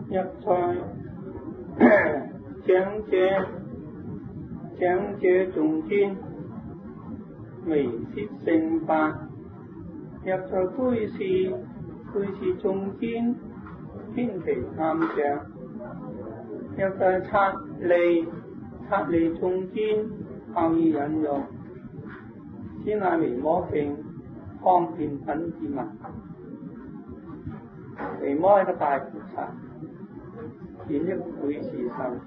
一再長者眾尊，微攝聖法。一再居士眾尊，天地探長。一再剎利眾尊，後以引用。先乃維摩經方便品之文。維摩係個大菩薩，演一個居士身，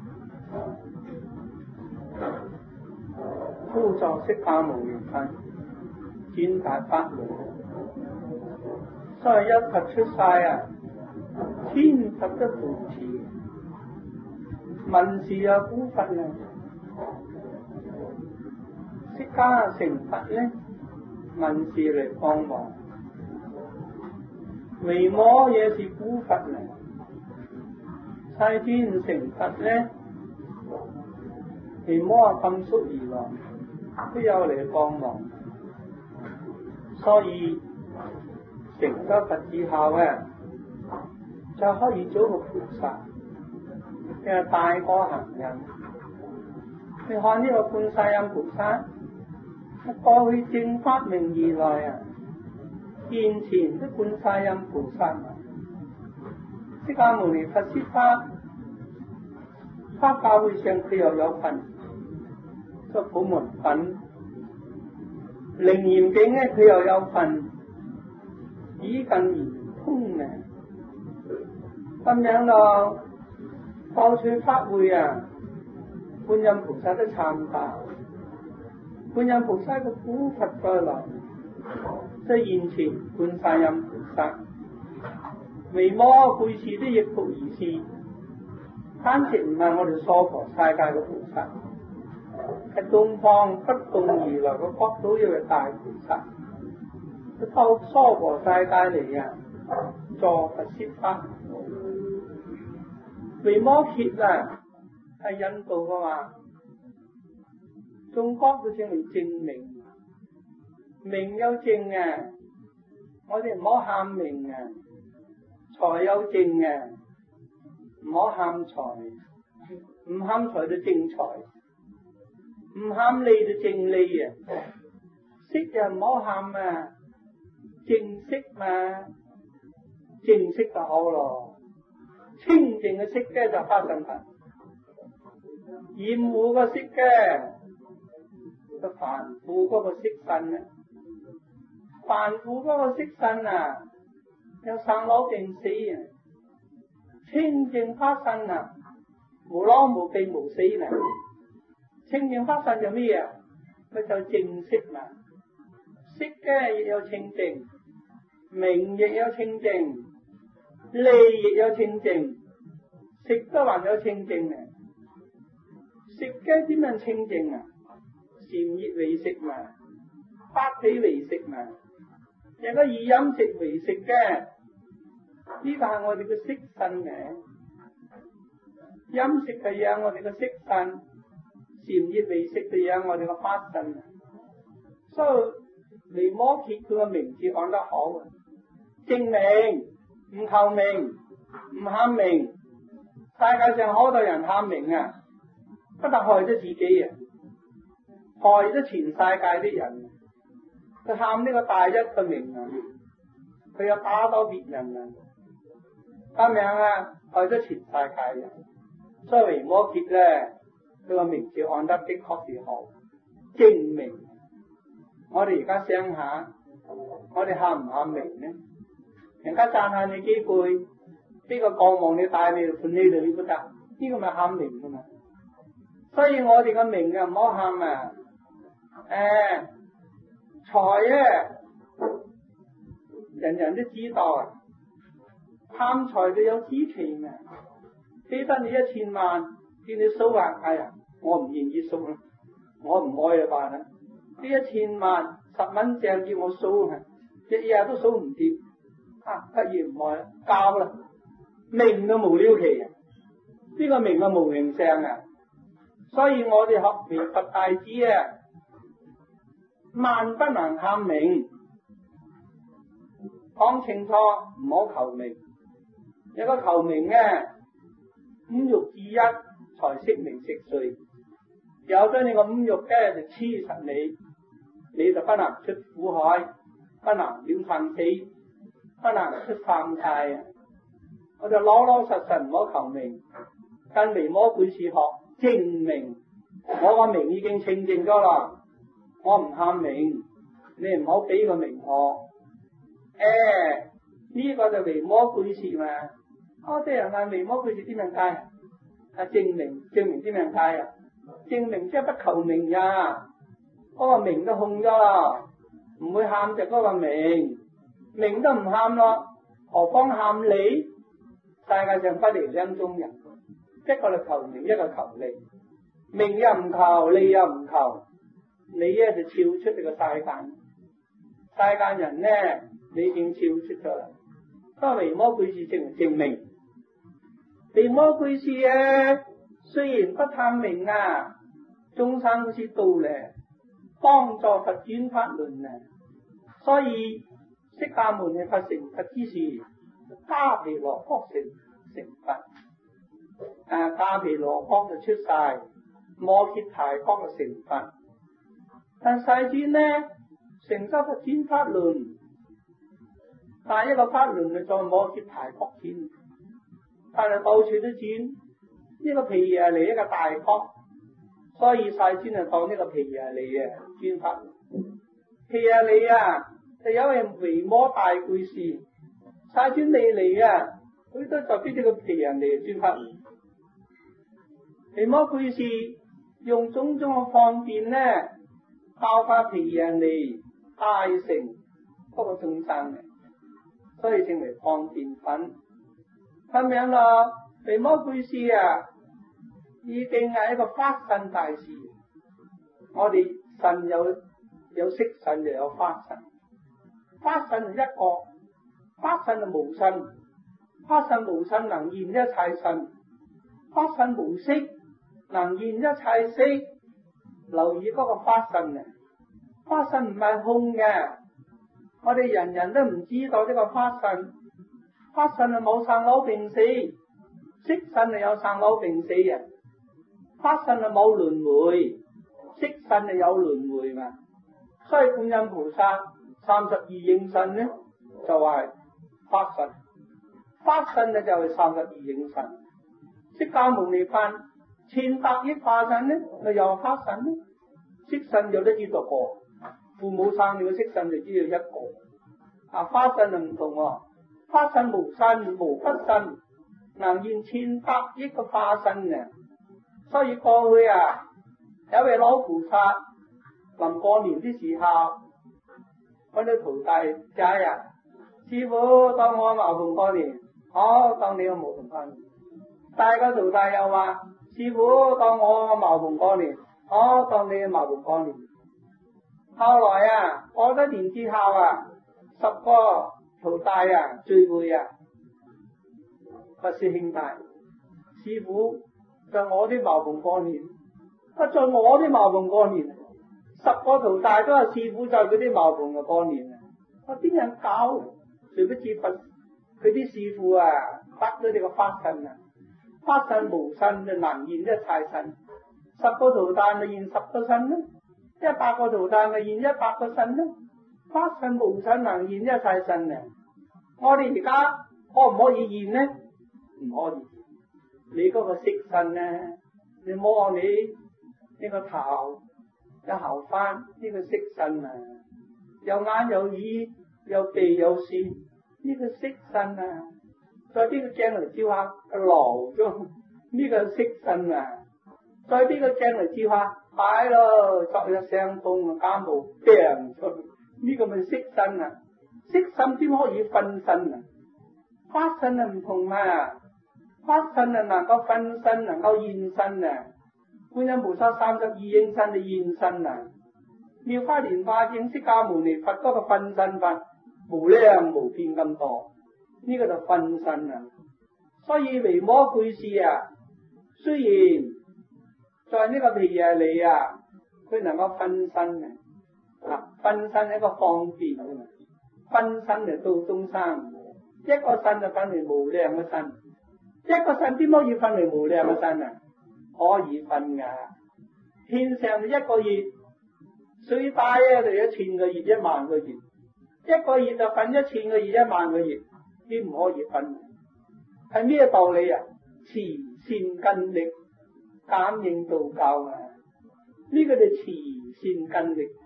輔助釋迦牟尼佛轉達法門，所以一佛出世千佛都扶持，文字有古佛啊，釋迦成佛咧，文字嚟幫忙。維摩也是古佛嚟，世尊成佛咧，維摩咁速而來，都有嚟幫忙。所以成咗佛之後就可以做個菩薩，你係大過行人。你看呢個觀世音菩薩，過去正法明而來現前都觀世音菩薩，釋迦牟尼佛說法教會上佢又有份，個普門品，楞嚴經咧佢又有份，以近圓通嘅，咁樣咯。過去法會觀音菩薩都參加，觀音菩薩個古佛再來。即係現前觀世音菩薩，維摩居士都亦復而是，單直唔係我哋娑婆世界嘅菩薩，係東方不動而來嘅國土要係大菩薩，佢透娑婆世界嚟助佛說法。維摩詰係印度嘅嘛，中國都稱為正明。名有正我哋唔好喊名財有正唔好喊財，唔喊財就正財，唔喊利就正利色就唔好喊正色嘛，正色就好咯，清淨嘅色嘅就發神佛，厭惡個色嘅就凡夫嗰個色身凡夫嗰個色身有生老病死清淨法身無老無病無死清淨法身就咩佢就正色嘛，色嘅亦有清淨，名亦有清淨，利亦有清淨，食都還有清淨食嘅點樣清淨禪熱為食嘛，法喜為食嘛，有個以飲食為食嘅，呢個係我哋嘅色身飲食係養我哋嘅色身，禪熱為食就養我哋嘅法身。所以維摩詰佢個名字講得好，正名唔求名，唔喊名。世界上好多人喊名不但害咗自己害咗全世界啲人。佢喊呢個大一嘅名佢又打倒別人咁樣害咗全世界人。所以維摩詰佢個名字按得的確是好正名。我哋而家想下，我哋喊唔喊名呢？人家讚下你幾句，呢個過望你帶你判你度你都得，呢個咪喊名噶嘛。所以我哋個名唔好喊財人人都知道貪財就有知情俾得你1000萬，叫你數哎呀，我唔願意數我唔愛辦呢1000萬10蚊正叫我數日日都數唔掂不如唔愛交啦，名都無了期呢個名無形相所以我哋學彌佛大師萬不能喊名，講清楚唔好求名， 有個求名啊，五欲之一才識名食睡。有咗你個五欲咧，就黐實你，你就不能出苦海，不能了生死，不能出三界啊！我就老老實實唔好求名，跟維摩居士學證名。我個名已經清淨咗啦，我唔喊名，你唔好俾個名我。呢個就維摩居士嘛。啲人話維摩居士點樣解？證明點樣解啊？證明即係不求名呀，嗰個名都空咗啦，唔會喊就嗰個名都唔喊咯，何況喊你？世界上不離兩種人，一個就求名，一個求利。名又唔求，利又唔求，你咧就超出你個世間。世間人咧，你已經超出咗啦。不過維摩居士證明，維摩居士啊，雖然不貪名啊，眾生好似道咧，幫助佛轉法輪啊，所以釋迦牟尼佛成佛之時，迦毗羅國成佛，迦毗羅國就出晒，摩羯提國就成佛，但世尊呢，成咗佛轉法輪，但一個法輪就在摩羯提國轉，但係到處都轉，呢個毗耶離一個大國，所以世尊就當呢個毗耶離啊轉法輪。毗耶離啊，就有位維摩大居士，世尊未嚟啊，佢都就俾呢個毗耶離轉法輪。維摩居士用種種嘅方便呢，教化毗耶離大乘嗰個眾生嘅，所以稱為方便品。咁樣咯，維摩居士啊，已經係一個法身大士。我哋身有色身，又有法身。法身係一個，法身係無身，法身無身能現一切身，法身無色能現一切色。留意嗰個法身啊，法身唔係空嘅，我哋人人都唔知道呢個法身。法身係冇生老病死，色身係有生老病死嘅。法身係冇輪迴，色身係有輪迴嘛。所以觀音菩薩32應身呢，就係法身，法身呢就係32應身。釋迦牟尼佛1100億化身呢，咪又係法身呢。色身有得知道個，父母生你個色身就知道一個。法身就唔同喎，法身無身無不身，能現1100億個化身嘅。所以過去啊，有位老菩薩臨過年的時候，揾啲徒弟仔啊，師傅當我茅棚過年，好當你個茅棚過年。大個徒弟又話，師傅當我茅棚過年，好當你個茅棚過年。後來啊，過咗年之後啊，10個徒弟啊聚會啊，不是兄弟，師傅在我啲茅棚過年，在我啲茅棚過年，10個徒弟都係師傅在佢啲茅棚嘅過年啊！我邊人搞？誰不知佛佢啲師傅啊，得咗呢個法身啊！法身無身就能現一切身，10個徒弟咪現10個身咯，100個徒弟咪現100個身咯。法身無身能現一切身啊！我哋而家可唔可以現呢？唔可以。你嗰個色身呢？你摸你呢個頭有後翻呢個色身啊，有眼有耳有鼻有舌呢個色身啊，再邊個鏡嚟照下個爐中呢個色身啊，再邊個鏡嚟照下係咯，昨日傷風感冒病出呢個咪色身啊，色身點可以分身啊？法身係唔同啊，法身係能夠分身，能夠現身啊！觀音菩薩32應身就現身啊！妙法蓮華經釋迦牟尼佛嗰個分身法無量無邊咁多，呢個就分身啊！所以維摩居士啊，雖然在呢個毗耶離啊，佢能夠分身啊，分身係一個方便啊嘛，分身嚟度眾生。 一個腎就分為無量嘅腎，一個腎點可以分為無量嘅腎啊？可以分噶。天上一個月最大啊就1000個月、10000個月，一個月就分1000個月、10000個月，點唔可以分？係咩道理啊？慈善根力感應道教啊！呢個就慈善根力。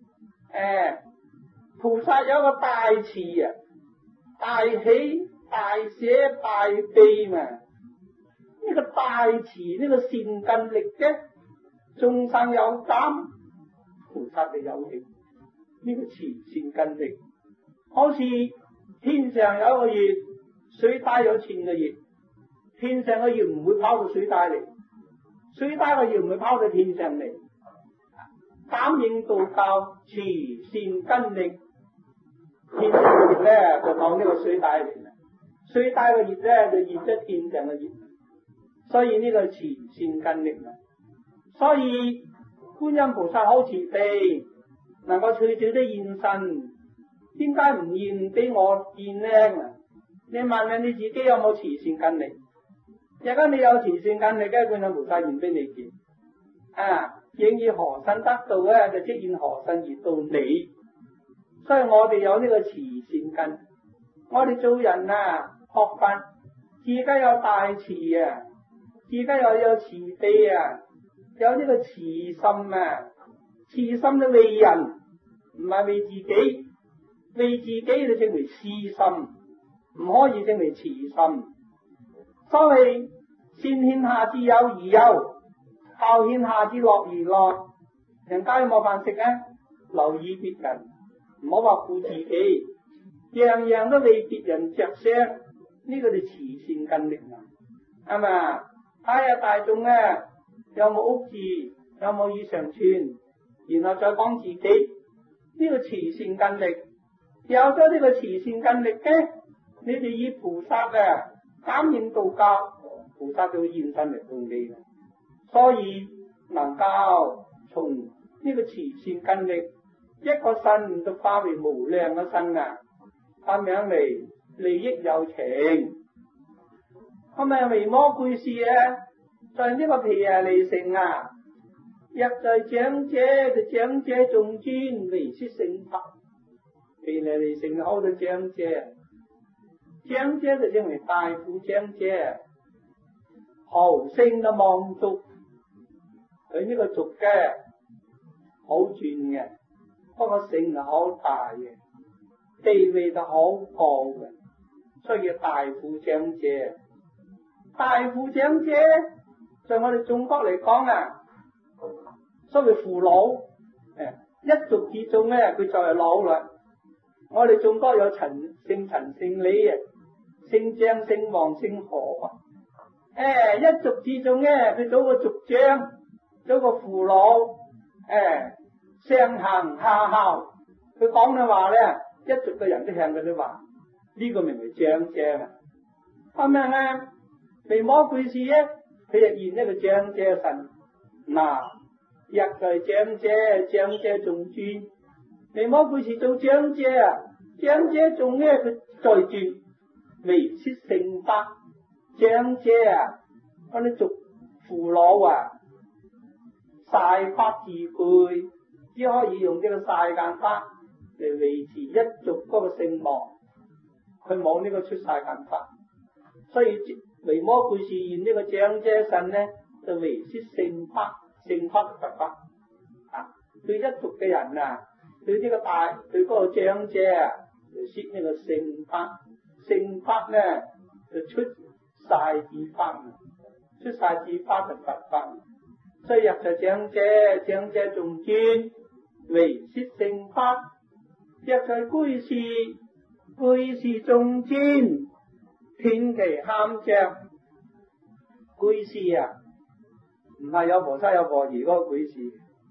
菩薩有個大慈啊，大喜、大捨、大悲嘛。呢個大慈，呢個善根力嘅眾生有感，菩薩就有情。呢個慈善根力，好似天上有一個月，水帶有1000個月，天上嘅月唔會跑到水帶嚟，水帶嘅月唔會跑到天上嚟。感應道教慈善根力，天上嘅月咧就當呢個水帶嚟啦，水帶嘅月咧就現咗天上嘅月，所以呢個慈善根力啦。所以觀音菩薩好慈悲，能夠隨時都現身，點解唔現俾我見呢？你問問你自己有冇慈善根力？如果你有慈善根力嘅，觀音菩薩現俾你見啊！應以何身得道咧，就即現何身而到你。所以我哋有呢個慈善根，我哋做人啊，學佛，自己有大慈啊，自己又有慈悲啊，有呢個慈心啊，慈心都為人，唔係為自己，為自己就稱為私心，唔可以稱為慈心。所謂善天下之有而有，孝天下之樂而樂。人家有冇飯食啊？留意別人，唔好話顧自己，樣樣都為別人着想，呢個就慈善根力啦，係嘛？睇下大眾啊，有冇屋住，有冇衣裳穿，然後再講自己，呢個慈善根力。有咗呢個慈善根力嘅，你哋以菩薩啊感應道教，菩薩就會現身嚟度你啦。所以能夠從呢個慈善根力，一個身都化為無量嘅身啊，咁樣嚟利益有情。咁咪維摩居士啊，在呢個毗耶離城啊，若在長者就長者眾尊為說聖法。毗耶離城好多長者，長者就稱為大富長者，豪星嘅望族。佢呢個族嘅好轉嘅，不過姓係好大嘅，地位就好高嘅，所以叫大富長者。大富長者在我哋中國嚟講啊，所謂父老，一族之中咧，佢就係老啦。我哋中國有姓陳、姓李啊，姓張、姓王、姓何啊。一族之中咧，佢做個族長，做個父老，上行下效。佢講嘅話咧，一族嘅人都向佢哋話，呢個名為長者啊。咁樣咧，維摩居士咧，佢就現一個長者神。嗱，若在長者，長者眾尊。維摩居士做長者啊，長者仲咧佢再轉為說聖法。長者啊，嗰啲族父老啊，晒法自具，只可以用呢個晒間法嚟維持一族嗰個聲望，佢冇呢個出晒間法。所以維摩居士現呢個長者身呢，就為說聖法，聖法佛法啊，對一族嘅人啊，對呢個大，對嗰個長者啊，就說呢個聖法。聖法呢就出晒字法，出晒字法就佛法。所以入就長者，長者眾尊為說聖法。入在居士，居士眾尊遍其喊着。居士啊，唔係有菩薩有婆兒嗰個居士，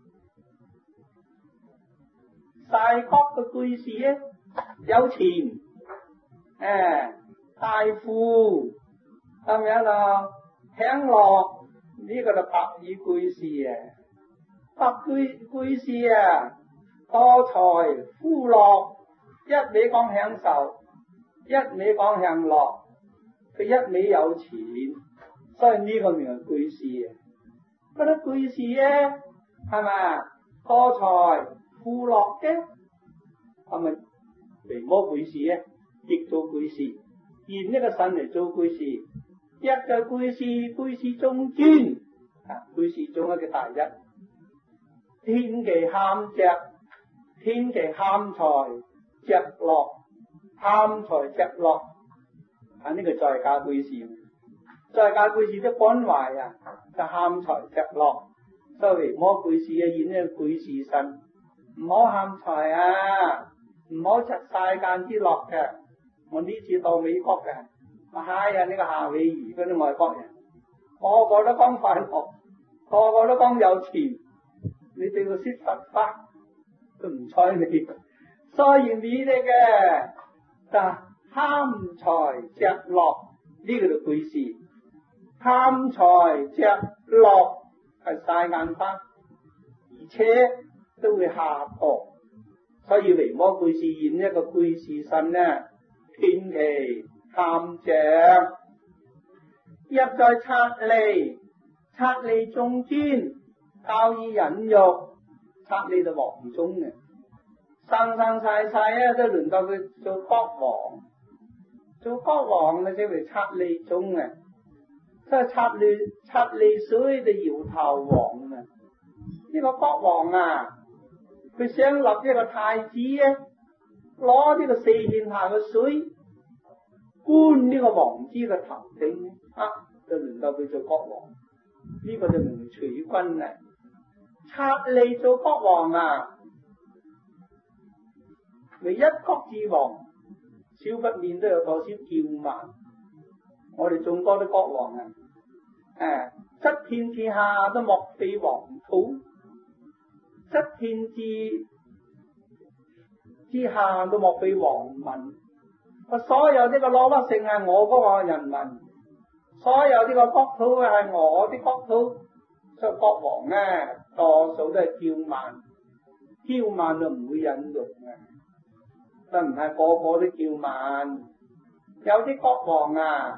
大國嘅居士咧，有錢，大富，咁樣咯，享樂，呢個就白耳居士啊，白居士啊，多財富樂，一味講享受， 一味講享樂，佢一味有錢，所以呢個名係居士啊。嗰啲居士咧，係咪多財富樂嘅，係咪維摩居士咧？亦做居士，現呢個身嚟做居士，一就居士，居士中尊啊，居士中一個第一。天其喊隻，天其喊財隻樂，喊財隻樂，啊呢個在家居士，在家居士都關懷啊，就喊財隻樂，所以摩居士啊，演呢個居士身，唔好喊財啊，唔好出世間之樂嘅。我呢次到美國嘅，哎呀呢個夏威夷嗰啲外國人，個個都講快樂，個個都講有錢。你對佢說佛法都唔睬你，所以你哋嘅就貪財隻樂呢個就居士，貪財隻樂係曬眼花，而且都會下墮，所以維摩居士演一個居士身呢，天其喊隻，入在剎利，剎利中尊。教以忍辱，剎利就王中嘅，生生世世啊都輪到佢做國王，做國王啊即係剎利中嘅，所以剎利水就搖頭王啊！呢個國王啊，佢想立一個太子啊，攞呢個四天下嘅水灌呢個王子嘅頭頂啊，就輪到佢做國王，呢個就名儲君啊！剎利做國王啊，為一國之王，少不免都有多少驕慢。我哋眾多啲國王啊，七天之下都莫非王土，七天之下都莫非王民。所有呢個羅北城係我嗰個人民，所有呢個國土係我啲國土。所以國王咧，多數都係驕慢，驕慢就唔會忍辱嘅，都唔係個個都驕慢。有啲國王啊，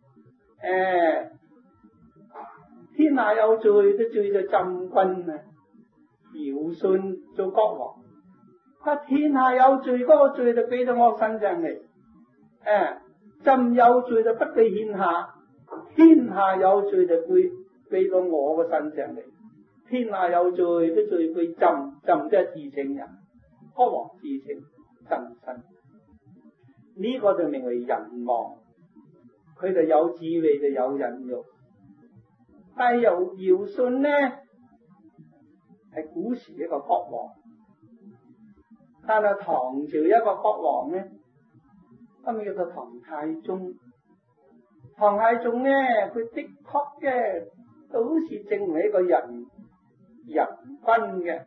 天下有罪，啲罪就浸君啊，堯舜做國王，天下有罪，嗰個罪就俾到我身上嚟，朕有罪就不俾天下，天下有罪就俾到我個身上嚟，天下有罪都罪歸朕，朕即係自稱人，國王自稱朕身，呢個就名為人王，佢就有智慧就有忍辱。但係堯舜呢係古時一個國王，但係唐朝一個國王呢，咁叫做唐太宗。唐太宗呢，佢的確嘅都是正為一個人君嘅，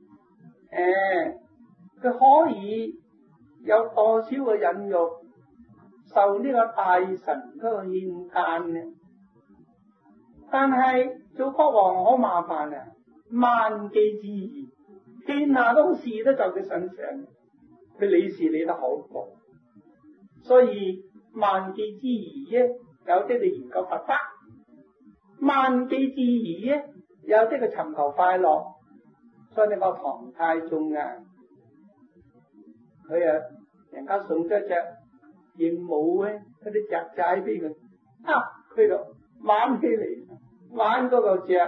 佢可以有多少嘅忍辱，受呢個大臣嗰個勸諫嘅。但係做國王好麻煩啊，萬機之宜，天下都事都在佢身上，佢理事理得好過，所以萬機之宜咧，有啲你研究佛法，萬機之宜咧，有啲佢尋求快樂。所以你個唐太宗啊，佢人家送咗一隻鸚鵡咧，嗰啲雀仔俾佢，佢就玩起嚟，玩嗰個雀，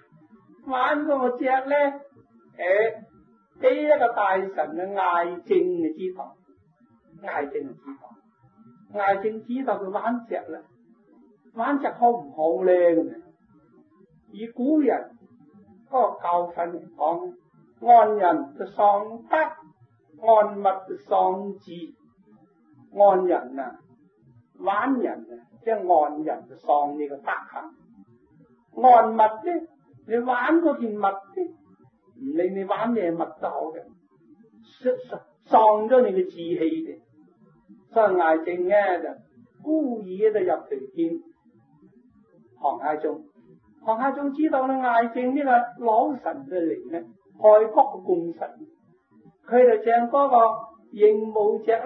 咧，俾一個大臣嘅艾正嘅知道，艾正知道佢玩雀啦，玩雀好唔好咧？咁以古人嗰個教訓嚟講，安人就喪德，安物就喪智。安人啊，玩人啊，即係安人就喪你個德行。安物咧，你玩嗰件物咧，唔理你玩咩物都好嘅，喪咗你嘅志氣嘅。所以艾正咧就故意就入嚟見唐太宗。唐太宗知道咧，艾正呢個老臣嘅嚟咧，害國嘅功臣，佢就將嗰個鸚鵡隻咧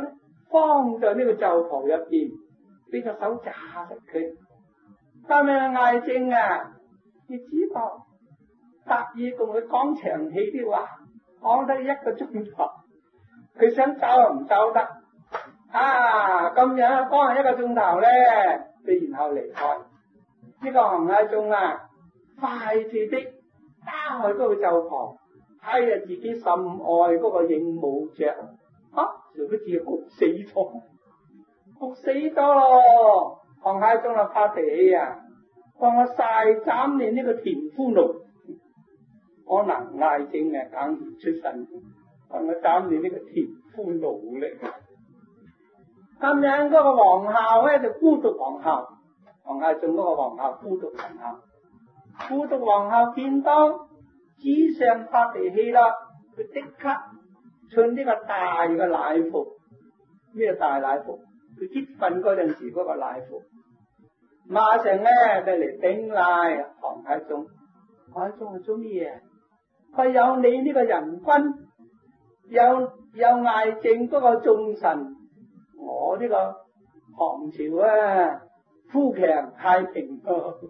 放在呢個袖袍入邊，俾隻手揸實佢。咁樣艾正啊，你知道特意同佢講長氣啲話，講得1個鐘頭，佢想走又唔走得啊！咁樣講完1個鐘頭咧，佢然後離開。呢個韓太宗啊，快捷的打開嗰個袖袍，睇下自己心愛嗰個應冇着啊，就好似焗死咗，焗死咗咯！韓太宗啊發脾氣啊，話我曬斬你呢個田夫奴，我能艾正啊梗唔出身，話我斬你呢個田夫奴嚟。咁樣嗰個皇后咧就孤獨皇后，韓太宗嗰個皇后孤獨皇后，孤獨皇后見到主上發脾氣啦，佢即刻穿呢個大嘅禮服，咩大禮服？佢結婚嗰陣時嗰個禮服，馬上咧就嚟頂禮韓太宗。韓太宗係做咩嘢？佢有你呢個人君，有艾正嗰個眾臣，我呢個唐朝啊富強太平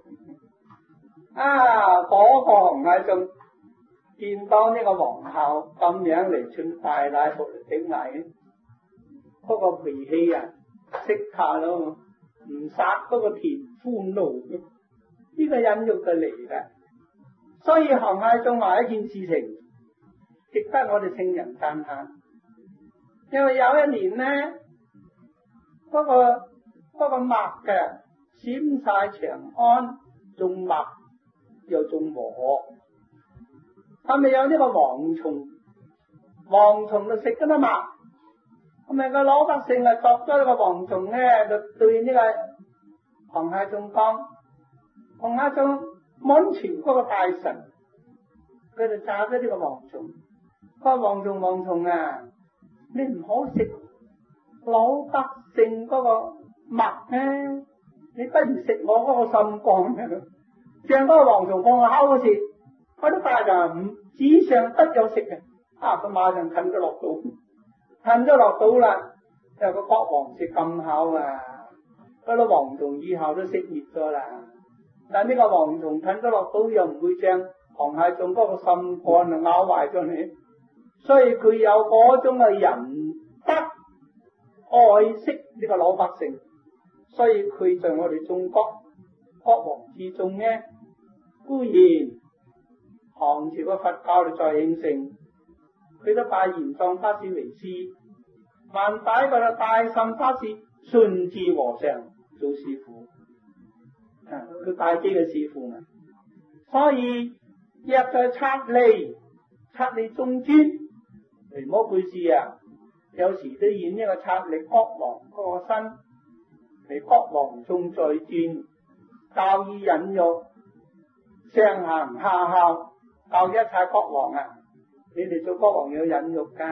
啊！嗰個韓太宗見到呢個皇后咁樣嚟穿大禮服嚟頂禮，嗰個脾氣啊識下咯，唔殺嗰個田夫奴，呢個忍辱就嚟啦。所以韓太宗話一件事情值得我哋聖人讚歎，因為有一年呢，嗰個麥嘅閃晒長安，種麥又種禾，係咪有呢個蝗蟲？蝗蟲就食嗰啲麥，係咪個老百姓啊捉咗呢個蝗蟲咧，就對呢個韓太宗講，韓太宗滿朝嗰個大臣，佢就炸咗呢個蝗蟲。個蝗蟲啊，你唔好食老百姓嗰個麥咧，你不如食我嗰個心肝。將嗰個蝗蟲放喺口嗰時，嗰啲大臣紙上得有食嘅，佢馬上吞咗落肚，吞咗落肚啦。有個國王食咁口啊，嗰啲蝗蟲以後都熄滅咗啦。但呢個蝗蟲吞咗落肚又唔會將韓太宗嗰個心肝啊咬壞咗你，所以佢有嗰種嘅仁德愛惜呢個老百姓，所以佢在我哋中國國王之中呢，固然唐朝嘅佛教就再興盛，佢都拜玄奘法師為師，還拜個大乘法師順治和尚做師父，佢拜自己嘅師父啊。所以若在察理中尊，維摩居士啊，有時都演呢個察理國王嗰個身，嚟國王中在尊，教以忍辱，上行下效，教一切國王啊，你哋做國王要忍辱噶，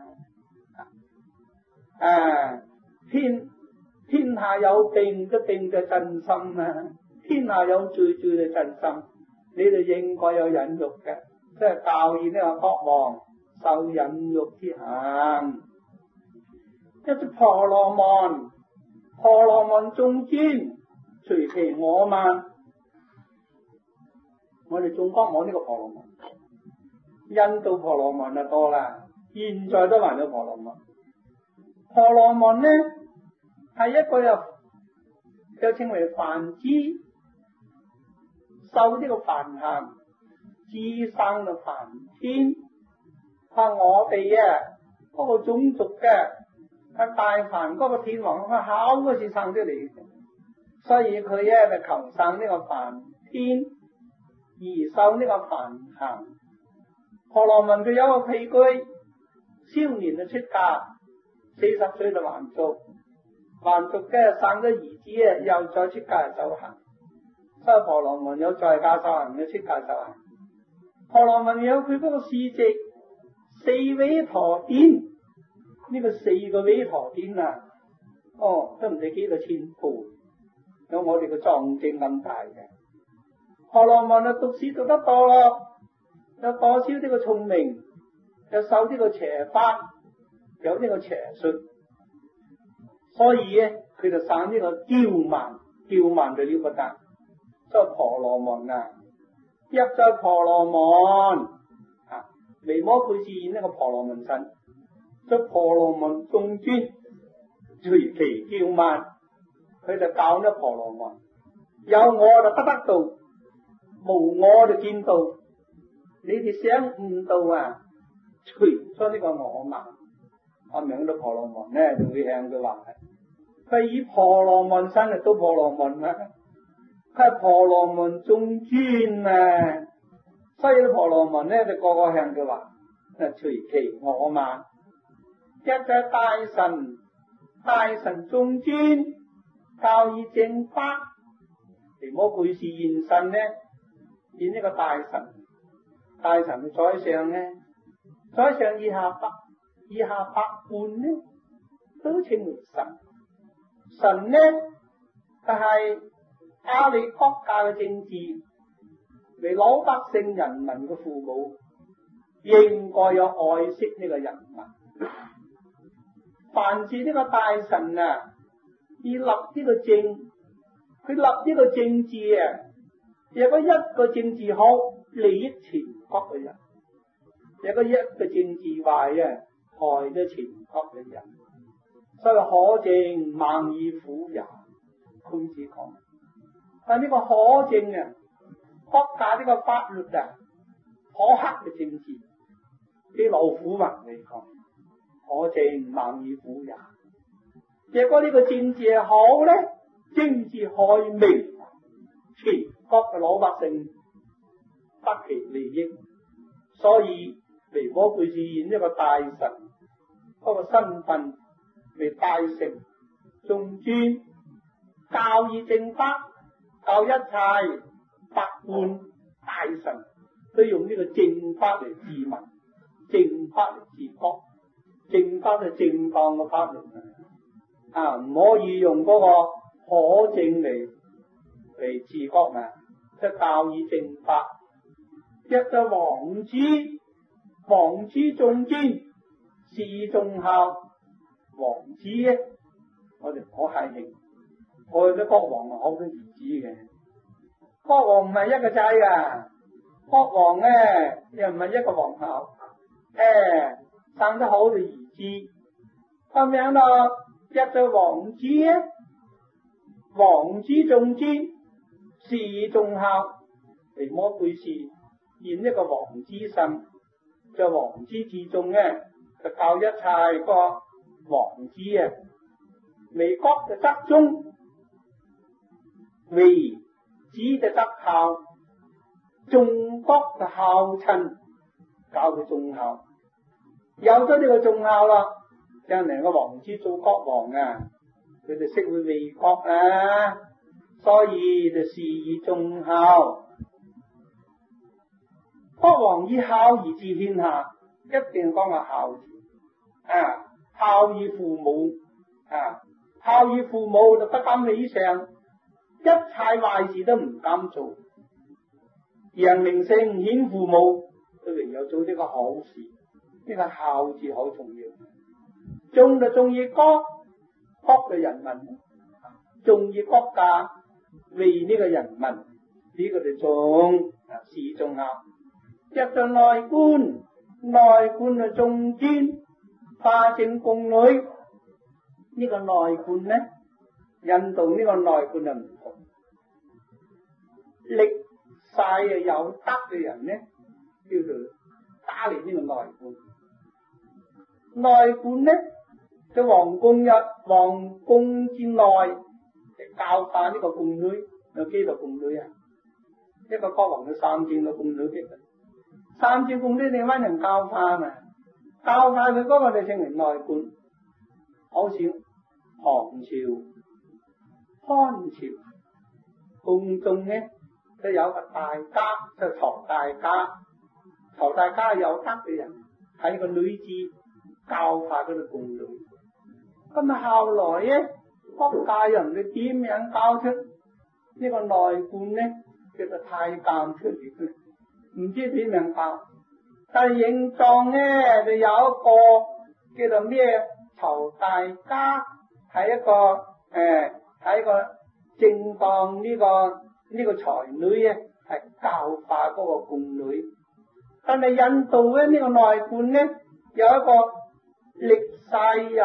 天下有病都病在真心啊，天下有罪罪在真心，你哋應該有忍辱嘅，即係教以呢個國王受忍辱之行。一隻婆羅門眾尊，隨其我慢。我哋中國冇呢個婆羅門，印度婆羅門就多啦，現在都還有婆羅門。婆羅門呢係一個又稱為梵知，受呢個梵行，自生到梵天。我哋嗰個種族嘅大梵嗰個天王，佢考嗰時生出嚟嘅，所以佢就求生呢個梵天，而受呢個梵行。婆羅門佢有個規矩，少年就出家，40歲就還俗，還俗嘅生咗兒子又再出家修行。所以婆羅門有在家修行，有出家修行。婆羅門有佢嗰個事跡，4位陀典，呢個4個位陀典啊，都唔知幾多千部，有我哋個藏證咁大嘅。婆羅門啊，讀書讀得多咯，有多少呢個聰明，有受呢個邪法，有呢個邪術， 所以咧佢就生呢個憍慢，憍慢就了不得。所以婆羅門啊，一在婆羅門啊，維摩薈示現呢個婆羅門身，所以婆羅門眾尊隨其憍慢，佢就教呢婆羅門，有我就得到，無我就見到。你哋想悟到啊，除咗呢個我慢，我明到婆羅門咧就會向佢話，佢以婆羅門身嚟到婆羅門啊，佢係婆羅門眾尊啊，所以婆羅門咧就個個向佢話，隨其我慢，一在大神眾尊教以正法，維摩薈示現身呢，演呢個大神。大神在上呢，在上以下百般呢，都稱為神。神呢就係阿里國家嘅政治，為老百姓人民嘅父母，應該有愛惜呢個人民。凡是呢個大神啊，要立呢個政，佢立呢個政治啊，如果一個政治好，利益全國嘅人，有個一個政治壞啊，害咗全國嘅人，所以可證孟以苦也。孔子講，但呢個可證啊，國家呢個法律啊，可克嘅政治，啲老虎民嚟講，可證孟以苦也。如果呢個政治係好咧，政治害微，全國嘅老百姓得其利益，所以維摩薈示現一個大神，嗰個身份為大乘眾尊，教以正法，教一切百般大神都用呢個正法嚟治民，正法嚟治國，正法係正當嘅法律啊，唔可以用嗰個可證嚟治國啊，即係教以正法。一就王子眾尊侍眾孝，王子咧，我哋好客氣，我哋啲國王係好多兒子嘅，國王唔係一個仔啊，國王咧又唔係一個皇后，生得好嘅兒子，咁樣咯，一就王子咧，王子眾尊侍眾孝，維摩薈示現一個王子身，就王子之眾咧，就教一切個王子啊，為國就側忠，為子就側孝，眾國就孝親，教佢忠孝。有咗呢個忠孝啦，將來個王子做國王啊，佢哋識會為國啊，所以就事以忠孝。國王以孝而治天下，一定講個孝字啊，孝以父母啊，孝以父母就不敢理想，一切壞事都唔敢做，揚名聲顯父母，佢唯有做呢個好事，呢個孝字好重要。忠就忠於國嘅人民，忠於國家，為呢個人民，呢個就忠啊，事忠孝。一就內觀就眾尊化正宮女，呢個內觀呢，印度呢個內觀就唔同，力晒啊有德嘅人呢，叫做打理呢個內觀。內觀呢，就皇宮之內教化呢個宮女，有幾多宮女啊？一個國王有300個宮女嘅，300宮女你揾人教化嘛？教化佢嗰個就稱為內觀。好似唐朝、漢朝，宮中呢都有個大家，就曹大家。曹大家有德嘅人，係個女子教化嗰啲宮女。咁啊後來咧，國家人哋點樣教出呢個內觀呢？叫做太監出嚟，唔知點樣教。但係形狀咧就有一個叫做咩曹大家係一個正當呢個才女咧，係教化嗰個宮女。但係印度咧呢個內官咧，有一個歷世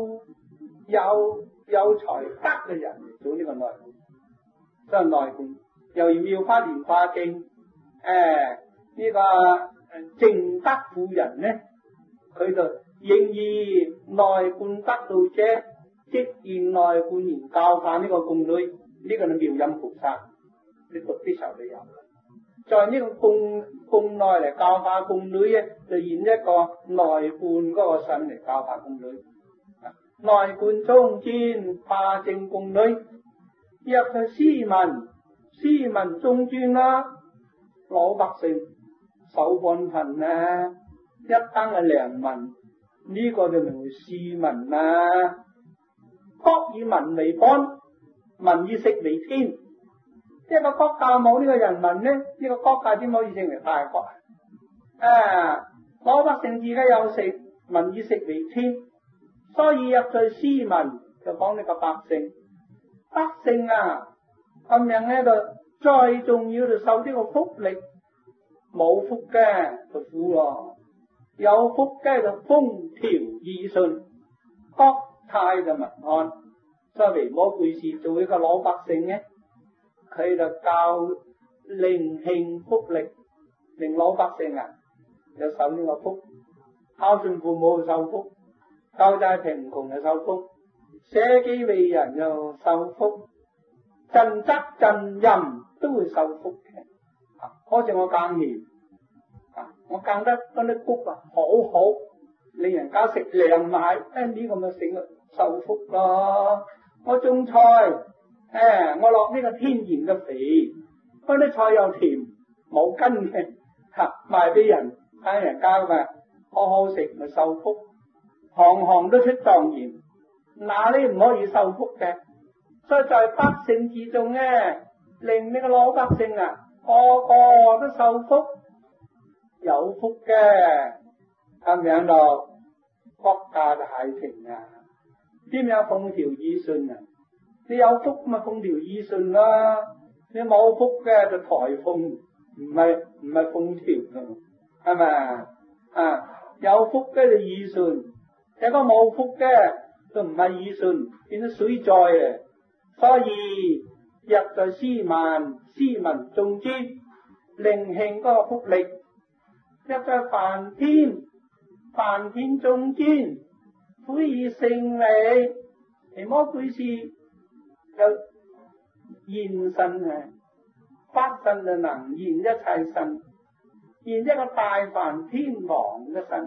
有才德嘅人嚟做呢個內官，所以內官又如妙法蓮華經呢個淨德婦人咧，佢就應以內官得道者，即現內官言教化呢個宮女，呢個係妙音菩薩，你讀啲時候就有啦。在呢個宮內嚟教化宮女咧，就現一個內官嗰個身嚟教化宮女。內官中尊化正宮女，若係斯文中尊啦，老百姓受半貧啊，一單嘅良民，呢個就名為斯文啦。國以民為邦，民以食為天。一個國家冇呢個人民咧，呢個國家點可以成為大國啊？老百姓自己有食，民以食為天，所以入在斯民就講呢個百姓。百姓啊，咁樣咧就最重要就受呢個福利，冇福嘅就苦咯，有福嘅就風調雨順，國泰就民安。所以維摩薈士做一個老百姓咧，佢就教靈慶福利，令老百姓啊就受呢個福，孝順父母就受福，救濟貧窮就受福，捨己為人又受福，盡責盡任都會受福嘅。好似我耕田我耕得嗰啲穀好好，令人家食糧買，呢個咪成個受福咯。我種菜我落呢個天然嘅肥，嗰啲菜又甜冇根嘅，賣俾人，睇人家嘛好好食咪受福，行行都出狀元，哪裡唔可以受福嘅？所以在百姓之中咧，令呢個老百姓啊個個都受福，有福嘅，咁樣就國家就太平啊！點樣風調雨順啊？你有福咪風調雨順啦，你冇福嘅就颱風，唔係風調㗎，係咪有福嘅就雨順，一個冇福嘅就唔係雨順，變咗水災啊！所以若在斯文中尊，靈慶嗰個福利；若在梵天中尊，悔以勝利。維摩薈士有現身啊，法身就能現一切身，現一個大梵天王嘅身。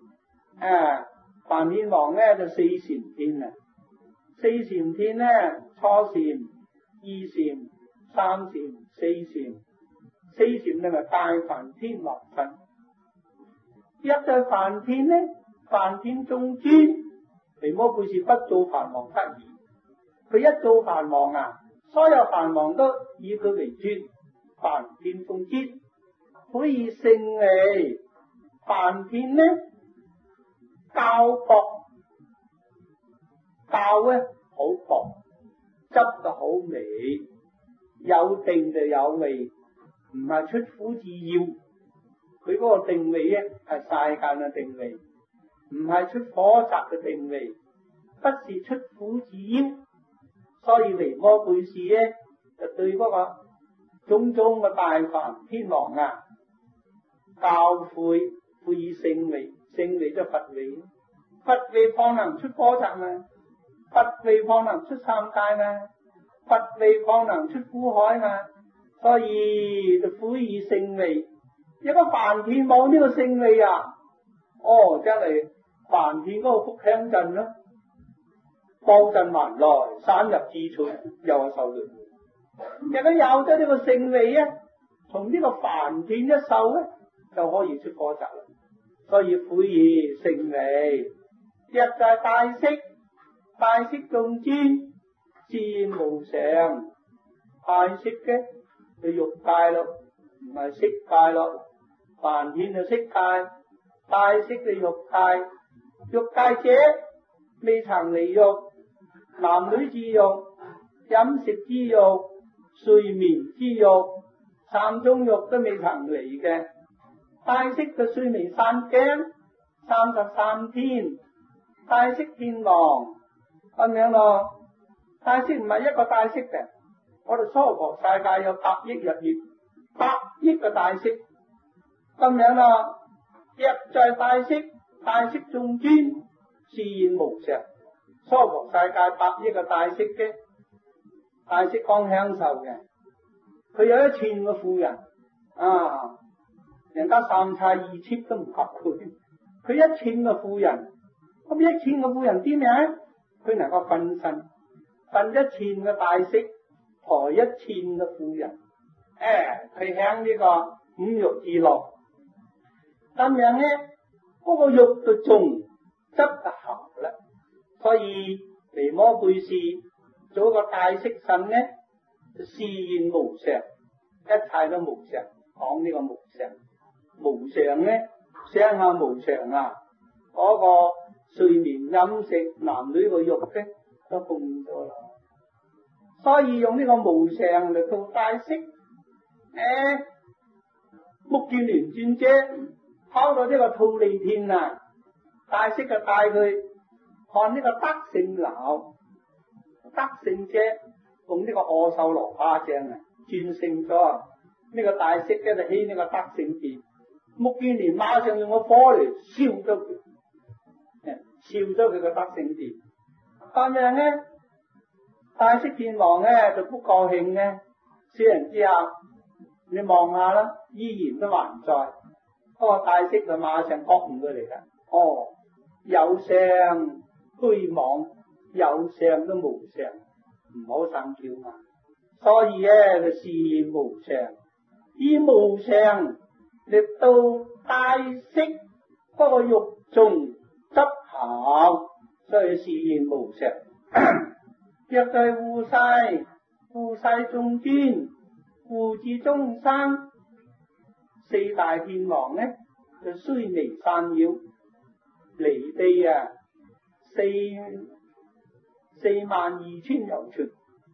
梵天王咧就四禪天啊，四禪天咧初禪、二禪、三禪、四禪，四禪咧咪大梵天王身。若在梵天咧，梵天中尊，維摩薈士不做梵王得已。佢一做梵王啊，所有梵王都以佢為尊，梵天中尊，可以勝利。梵天呢教薄，教咧好薄，執就好微，有定就有位，唔係出苦自要。佢嗰個定位咧係世間嘅定位，唔係出火宅嘅定位，不是出苦自要。所以維摩薈士咧就對嗰個種種嘅大梵天王啊教誨以勝利，勝利就佛位，佛位方能出火宅嘛，佛位方能出三界嘛，佛位方能出苦海嘛，所以就悔以勝利。一個梵天冇呢個勝利啊，真係梵天嗰個福享盡咯。報盡還來，散入自取，又係受累。若果有咗呢個勝利啊，從呢個梵天一受咧，就可以出火宅啦。所以悔以勝利。若在大色中尊，自然無常。大色嘅就欲界咯，唔係色界咯。梵天就色界，大色就欲界。欲界者未曾離欲， 男女之欲、飲食之欲、睡眠之欲，三種欲都未曾嚟嘅。大色嘅須彌山經33天，大色天王咁樣咯。大色唔係一個大色嘅，我哋娑婆世界有8億日月，8億嘅大色咁樣咯。入在大色中尊，示現無常。娑婆世界8億嘅大色嘅，大色講享受嘅，佢有1000個婦人啊。人家三妻二妾都唔及佢1000個婦人，咁1000個婦人啲咩？佢能夠分身，分1000個大色，抬1000個婦人，佢享呢個五欲之樂。咁樣咧，嗰個欲就重，執就行啦。所以維摩居士做個大色身咧，示現無常，一切都無常，講呢個無常。無常咧，想下無常啊！嗰個睡眠、飲食、男女個欲咧，都共咗啦。所以用呢個無常嚟做大色。目犍連尊者跑到呢個忉利天啊，大色就帶佢看呢個德勝樓，德勝者用呢個阿修羅花將啊，戰勝咗呢個大色嘅就起呢個德勝殿。目犍連馬上用個火嚟燒咗佢，燒咗佢個德勝殿。咁樣咧，大色天王咧就不高興咧，燒人之後，你望下啦，依然都還在。嗰個大色就馬上覺悟佢嚟啦。哦，有相虛妄，有相都無常，唔好生叫嘛。所以咧就示現無常，以無常嚟到大色嗰個欲重執行，所以示現無常。若在護世，護世眾尊，護治眾生，四大天王呢就須彌山繞離地啊，42000由旬，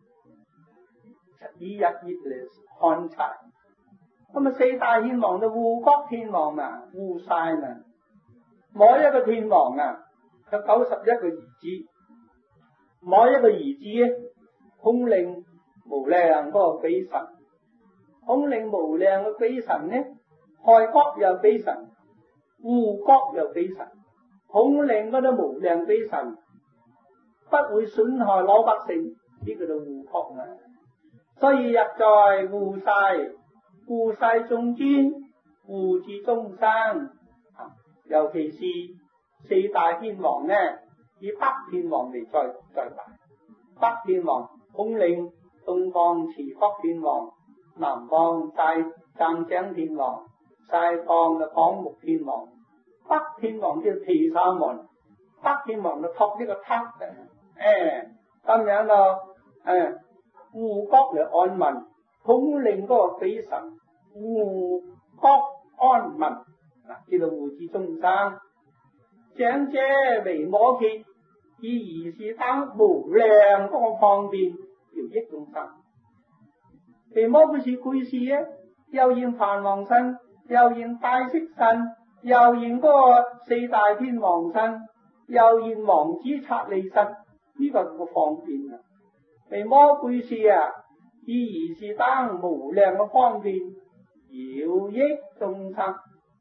以日月嚟看察。咁啊，四大天王就護國天王啊，護晒嘛。每一個天王啊，佢91個兒子，每一個兒子咧，空靈無量嗰個鬼神，空靈無量嘅鬼神呢，害國又鬼神，護國又鬼神，空靈嗰啲無量鬼神，不會損害老百姓，呢個就護國啊。所以入在護世。護世眾尊，護治眾生，尤其是四大天王呢，以北天王嚟再大。北天王空靈，東方持國天王，南方湛井天王，西方就廣目天王。北天王叫毗沙門，北天王就托呢個塔嘅，咁樣咯，護國嚟安民。統領嗰個鬼神護國安民，叫做護治眾生。長者維摩詰以如是等無量嗰個方便饒益眾生。維摩居士居士啊，又現梵王身，又現大色身，又現嗰個四大天王身，又現王子剎利身，呢個個方便啊！維摩居士啊，以如是等無量嘅方便饒益眾生，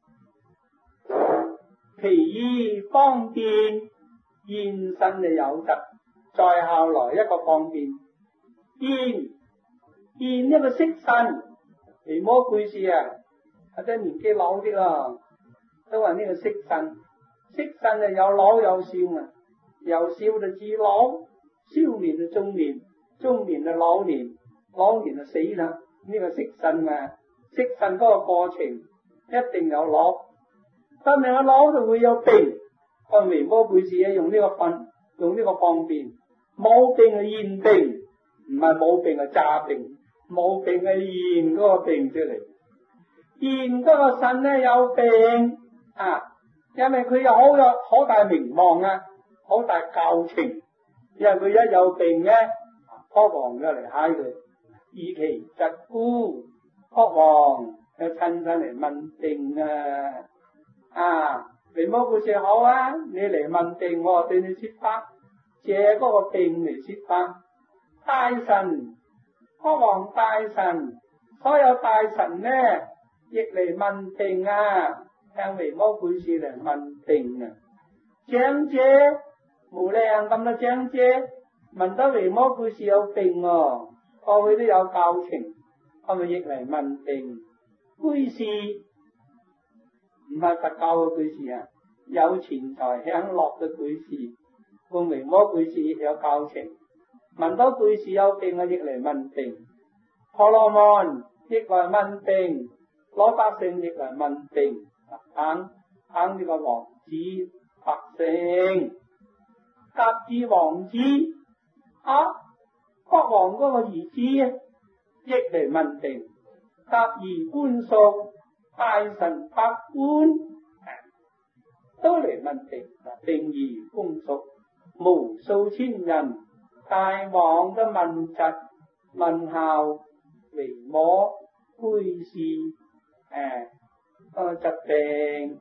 其以方便現身嘅有質，再後來一個方便現一個色身。維摩居士啊，或者年紀老啲啦，都話呢個色身，色身就有老有少啊，由少就至老，少年就中年，中年就老年，老年就死啦。呢個色身啊，色身嗰個過程一定有老，但係個老就會有病。按維摩居士用呢個方便，冇病係現病，唔係冇病係詐病，冇病係現嗰個病出嚟。現嗰個身咧有病啊，因為佢有好大名望啊，好大教情， 因為佢一有病咧，國王就嚟嗌佢，以其疾故，國王就親身嚟問病啊！維摩居士好啊，你嚟問病，我對你説法，借嗰個病嚟説法。大臣，國王大臣，所有大臣咧亦嚟問病啊，向維摩居士嚟問病啊。長者無量咁多長者聞到維摩居士有病喎，過去都有教情，佢咪亦嚟問病。居士唔係佛教嘅居士啊，有錢財享樂嘅居士，同維摩居士亦有教情，聞到居士有病啊，亦嚟問病。婆羅門亦嚟問病，老百姓亦嚟問病，等呢個王子百姓。甲子王子國王嗰個兒子亦嚟問病。甲夷官屬大臣百官都嚟問病。病夷官屬無數千人，大王都問疾問候維摩居士疾病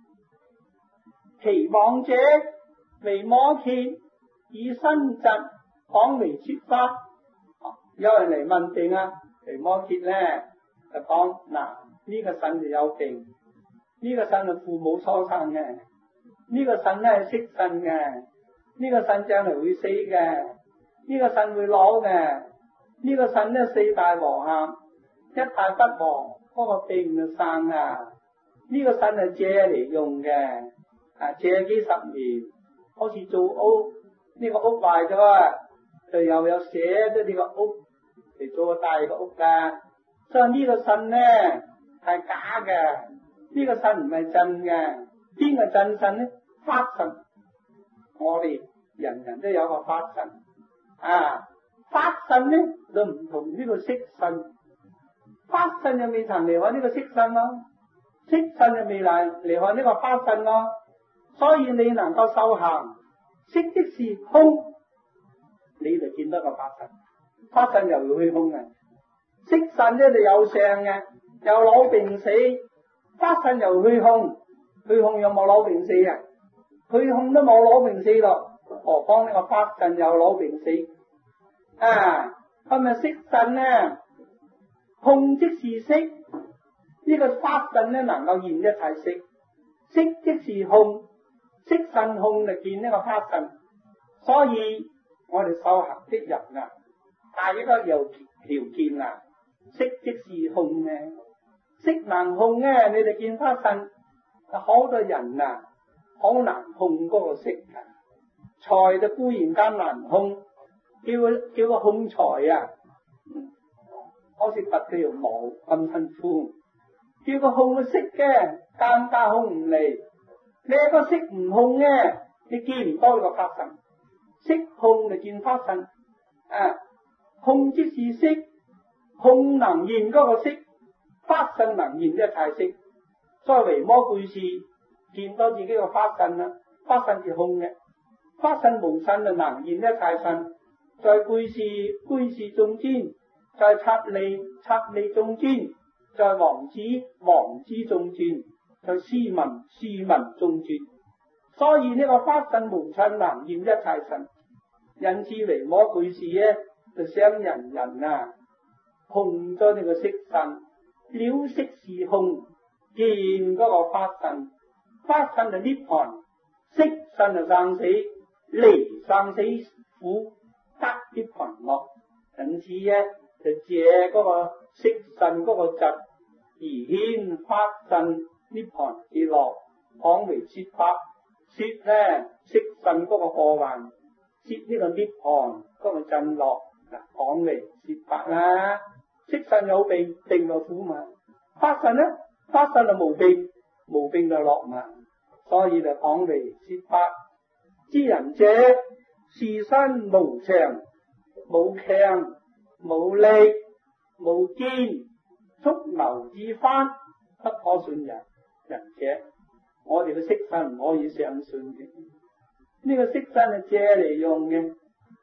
其往者維摩詰以身疾講嚟説法。有人嚟問病啊，維摩詰咧就講呢個腎就有病，呢個腎係父母所生嘅，呢個腎咧係色腎嘅，呢個腎將來會死嘅，呢個腎會老嘅，呢個腎咧四大和合，一大不和，嗰個病就生啊。呢個腎係借嚟用嘅，借幾十年，好似做屋，呢個屋壞咗啊，就又有寫咗呢個屋嚟做個大個屋噶。所以呢個腎咧係假嘅，呢個腎唔係真嘅。邊個真腎咧？法腎。我哋人人都有個法腎法腎咧就唔同呢個色腎。法腎又未曾離開呢個色腎咯，色腎又未能離開呢個法腎咯。所以你能夠修行，色即是空，你就見到個法腎。法腎又要虛空嘅。色腎咧就有相嘅，有老病死。法腎又虛空，虛空有冇老病死啊？虛空都冇老病死咯，何況呢個法腎有老病死咁咪色腎咧？空即是色，呢個法腎咧能夠現一切色，色即是空，色腎空就見呢個法腎。所以我哋修行的人大一個有條件色即是空嘅，色能空咧，你哋見法腎。好多人好難控嗰個色財就固然間難控，叫個控財好似拔佢條毛咁辛苦，叫個控個色嘅更加控唔嚟。你個色唔控嘅，你見唔到個法腎。色控就見法腎控即是色，控能現嗰個色，法腎能現一切色。所以維摩居士見到自己個法腎法腎是空嘅，法腎無腎就能現一切腎。在居士中尊，在剎利中尊，在王子中尊，在斯文中尊。所以呢個法腎無腎能現一切腎。因此維摩居士就想人控咗呢個色腎，了色是空，見嗰個法腎。法腎就涅槃，色腎就生死，離生死苦，得涅槃樂。因此就借嗰個色腎嗰個疾而顯法腎涅槃之樂，講為說法，說色腎嗰個禍患，說呢個涅槃嗰個震樂，講為說法啦。色腎有病，病就苦嘛；法腎法腎就無病，無病就樂嘛。所以就講為說法。知人者，是身無長，無強，無力，無堅，畜牛之番，不可信人。人者，我哋嘅色身唔可以相信嘅。呢個色身係借嚟用嘅，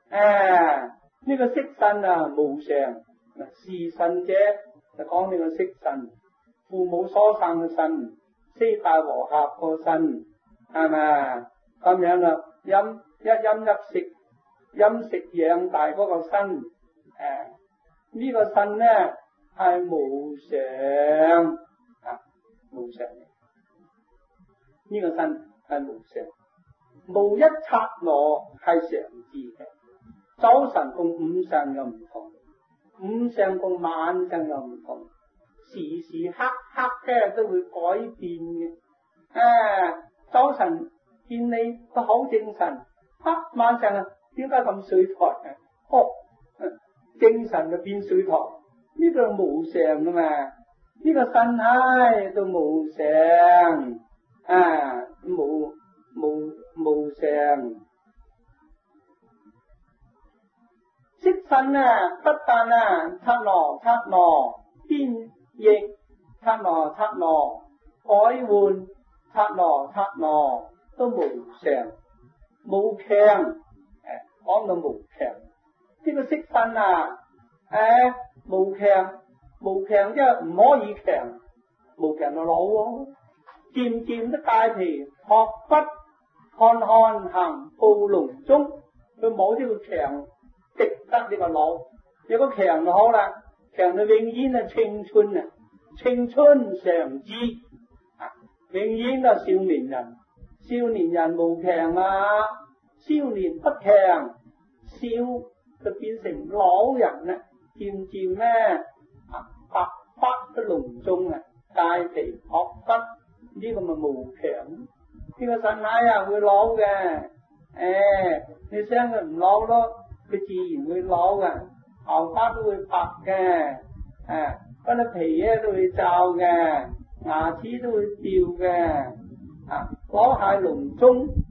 呢個色身無常，是身者就講呢個色身，父母所生嘅身，四大和合個身，係咪咁樣啦？飲食養大嗰個身，呢個身咧係無常無常，呢個身係無常，無一剎那係常住嘅。早晨同午上又唔同，午上同晚上又唔同，時時刻刻嘅都會改變嘅。早晨見你都好精神，晚上點解咁水台啊？精神就變水台，呢個係無常噶嘛？呢個身體都無常，無常。色身不但剎那剎那變易，剎那剎那改換，剎那剎那都無常無強。講到無強，呢個色身無強，無強即係唔可以強，無強就老喎，漸漸都帶皮學骨，看看行步籠中，佢冇呢個強，值得呢個老。有個強就好啦，強就永遠係青春啊，青春常駐，永遠都係少年人，少年人無強少年不強，少就變成老人啦，漸漸咧白髮都籠中帶皮學骨，呢個咪無強。呢個身體會老嘅，你想佢唔老咯，佢自然會老嘅，頭髮都會白嘅，嗰啲皮都會皺嘅，牙齒都會掉嘅，攞喺籠中